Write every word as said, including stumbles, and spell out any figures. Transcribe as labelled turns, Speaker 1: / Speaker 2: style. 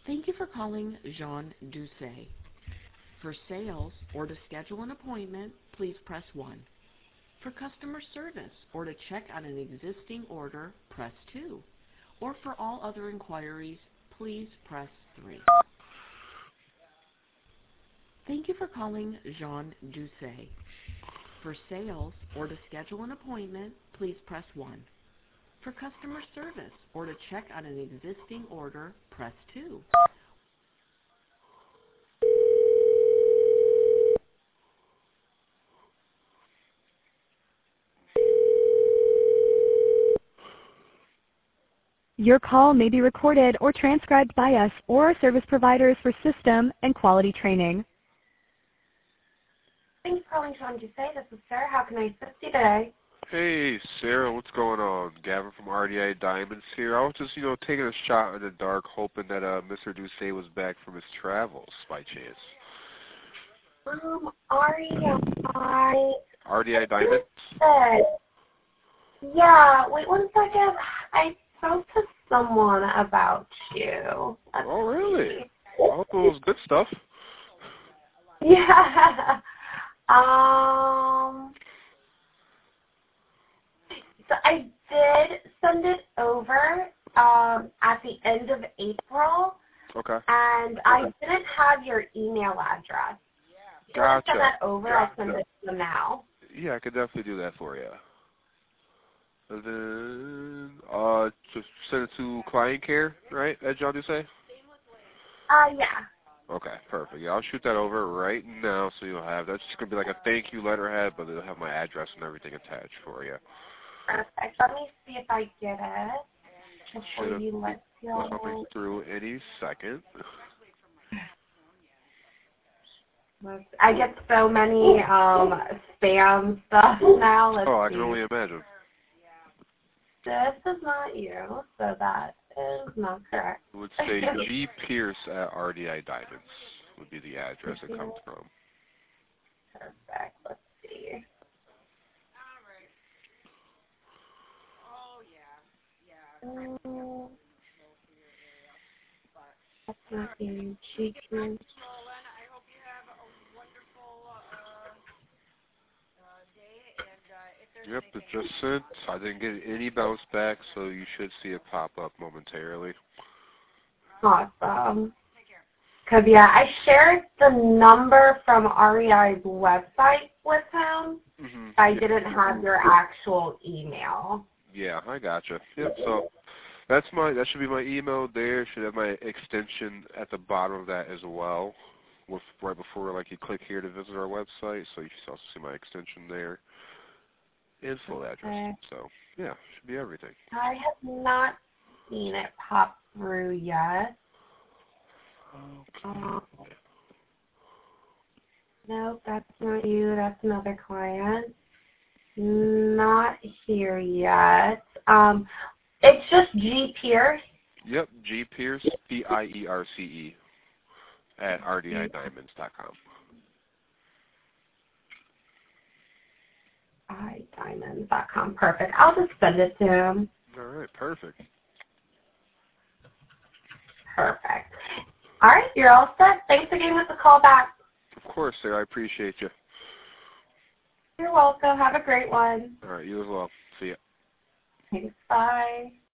Speaker 1: Thank you for calling Jean Doucet. For sales or to schedule an appointment, please press one. For customer service or to check on an existing order, press two. Or for all other inquiries, please press three. Thank you for calling Jean Doucet. For sales or to schedule an appointment, please press one. For customer service or to check on an existing order, press two.
Speaker 2: Your call may be recorded or transcribed by us or our service providers for system and quality training.
Speaker 3: Thanks for calling Jean Doucet. This is Sarah. How can I assist you today?
Speaker 4: Hey, Sarah, what's going on? Gavin from R D I Diamonds here. I was just, you know, taking a shot in the dark, hoping that uh, Mister Doucet was back from his travels by chance.
Speaker 3: Um, R D I...
Speaker 4: R D I Diamonds?
Speaker 3: Yeah, wait one second. I spoke to someone about you. Let's
Speaker 4: Oh, really?
Speaker 3: see.
Speaker 4: I hope it was good stuff.
Speaker 3: Yeah. Um... So I did send it over um, at the end of April,
Speaker 4: Okay.
Speaker 3: and I didn't have your email address. If you want to send
Speaker 4: Gotcha.
Speaker 3: that over,
Speaker 4: Gotcha.
Speaker 3: I'll send it to you now.
Speaker 4: Yeah, I could definitely do that for you. And then, uh, just send it to client care, right, at Jean Doucet?
Speaker 3: Uh, yeah.
Speaker 4: Okay, perfect. Yeah, I'll shoot that over right now so you'll have, that's just going to be like a thank you letterhead, but it'll have my address and everything attached for you.
Speaker 3: Perfect. Let me see if I get it. Make
Speaker 4: Oh,
Speaker 3: sure
Speaker 4: yeah.
Speaker 3: you let
Speaker 4: That's
Speaker 3: go.
Speaker 4: coming through any second.
Speaker 3: I get so many um spam stuff now. Let's
Speaker 4: Oh, I
Speaker 3: see.
Speaker 4: can only imagine.
Speaker 3: This is not you, so that is not correct.
Speaker 4: It would say G Pierce at R D I Diamonds would be the address it comes from.
Speaker 3: Perfect. Let's see. Um, that's not you. G Pierce.
Speaker 4: Yep, it just sent. I didn't get any bounce back, so you should see it pop up momentarily.
Speaker 3: Awesome. Because, yeah, I shared the number from R E I's website with him.
Speaker 4: Mm-hmm.
Speaker 3: I
Speaker 4: Yep.
Speaker 3: didn't have your actual email.
Speaker 4: Yeah, I gotcha. Yep, so that's my, that should be my email there. Should have my extension at the bottom of that as well, with right before, like, you click here to visit our website, so you should also see my extension there. And full address.
Speaker 3: Okay.
Speaker 4: So, yeah, should be everything.
Speaker 3: I have not seen it pop through yet. Um, nope, that's not you. That's another client. Not here yet. Um, it's just G Pierce.
Speaker 4: Yep, G Pierce, P I E R C E, at R D I diamonds dot com.
Speaker 3: i diamonds dot com. Perfect. I'll just send it to him.
Speaker 4: All right, perfect.
Speaker 3: Perfect. All right, you're all set. Thanks again with the call back.
Speaker 4: Of course, sir. I appreciate you.
Speaker 3: You're welcome. Have a great one.
Speaker 4: All right, you as well. See ya.
Speaker 3: Thanks. Bye.